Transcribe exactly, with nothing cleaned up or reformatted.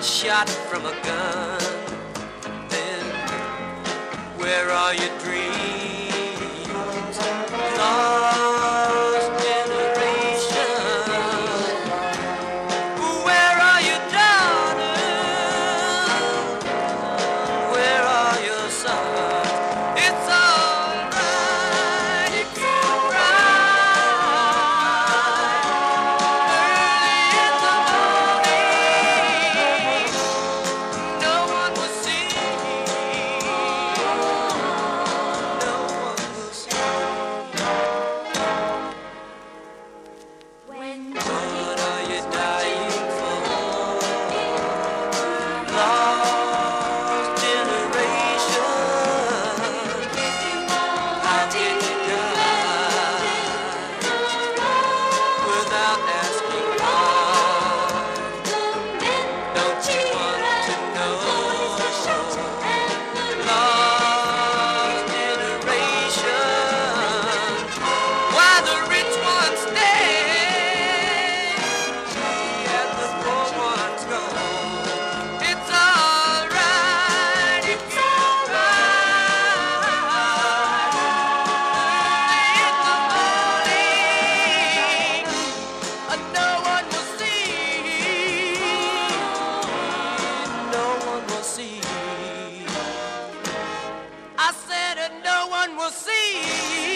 shot from a gun. Then where are your dreams? Lost generation. Where are your daughters? Where are your sons? It's alright if you cry early in the morning. No one will see. No one will see. When What are you dying for? Lost generation. How did you die without asking why? Don't you want to know? Lost generation. Why the rich ones stay and the poor ones go. It's alright if you cry early in the morning. Uh, No one will see. No one will see. I said uh, no one will see.